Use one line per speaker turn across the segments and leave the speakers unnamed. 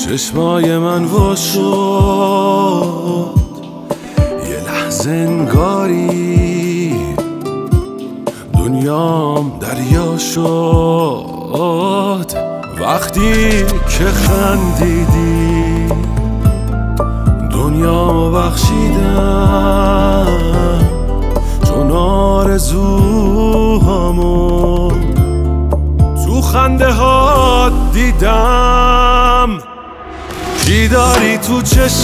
چشمای من وا شد، یه لحظه انگاری دنیام دریا شد. وقتی که خندیدی دنیامو بخشیدم، چون آرزوهامو تو خنده ها دیدم. چی داری تو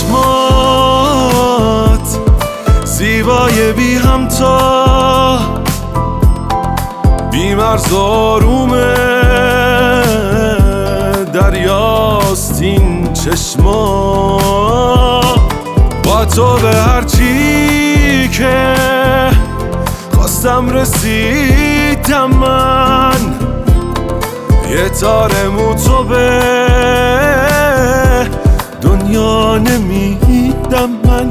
چشمات زیبای بی همتا، بی مرز آرومه دریاست این چشما. با تو به هرچی که خواستم رسیدم من، یه تار مو تو به دنیا نمیدم من.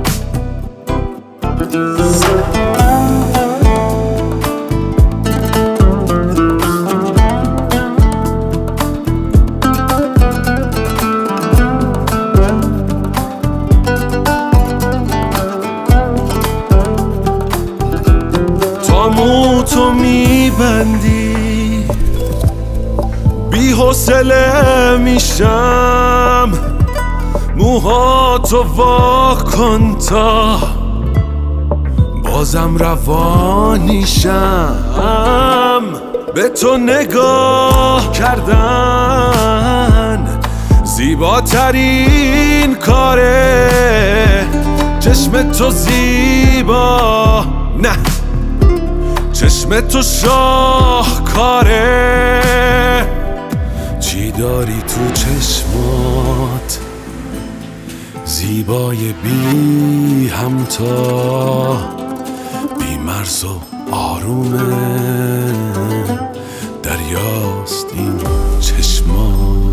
تا مو تو میبندی بی حوصله میشم، موهاتو وا کن تا بازم روانیشم. به تو نگاه کردن زیباترین کاره، چشم تو زیبا نه، چشم تو شاهکاره. چی داری تو چشمات زیبای بی همتا، بی مرز و آرومه دریاست این چشما.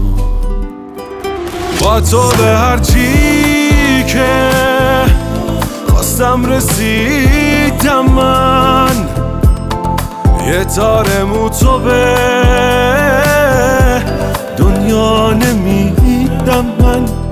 با تو به هرچی که خواستم رسیدم من، یه تار مو تو به دنیا نمیدم من.